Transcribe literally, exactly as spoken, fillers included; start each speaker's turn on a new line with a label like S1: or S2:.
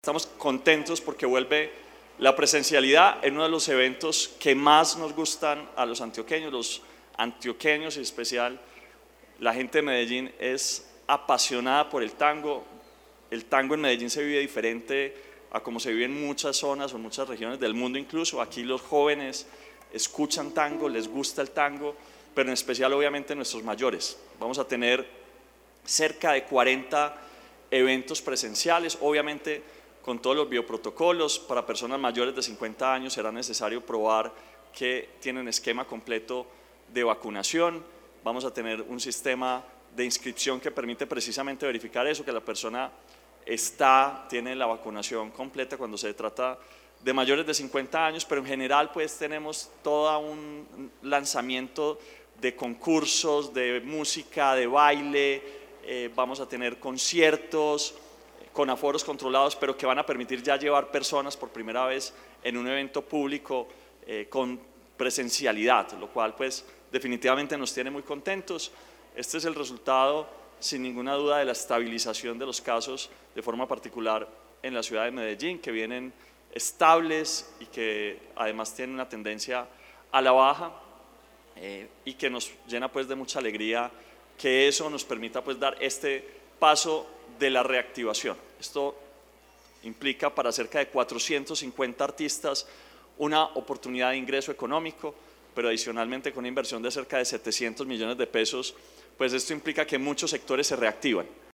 S1: Estamos contentos porque vuelve la presencialidad en uno de los eventos que más nos gustan a los antioqueños. Los antioqueños, en especial la gente de Medellín, es apasionada por el tango. El tango en Medellín se vive diferente a como se vive en muchas zonas o en muchas regiones del mundo incluso. Aquí los jóvenes escuchan tango, les gusta el tango, pero en especial obviamente nuestros mayores. Vamos a tener cerca de cuarenta eventos presenciales, obviamente con todos los bioprotocolos. Para personas mayores de cincuenta años será necesario probar que tienen esquema completo de vacunación. Vamos a tener un sistema de inscripción que permite precisamente verificar eso, que la persona está, tiene la vacunación completa cuando se trata de mayores de cincuenta años, pero en general pues tenemos todo un lanzamiento de concursos, de música, de baile, eh, vamos a tener conciertos con aforos controlados, pero que van a permitir ya llevar personas por primera vez en un evento público eh, con presencialidad, lo cual pues definitivamente nos tiene muy contentos. Este es el resultado, sin ninguna duda, de la estabilización de los casos, de forma particular en la ciudad de Medellín, que vienen estables y que además tienen una tendencia a la baja eh, y que nos llena pues de mucha alegría que eso nos permita pues dar este paso de la reactivación. Esto implica para cerca de cuatrocientos cincuenta artistas una oportunidad de ingreso económico, pero adicionalmente con una inversión de cerca de setecientos millones de pesos, pues esto implica que muchos sectores se reactivan.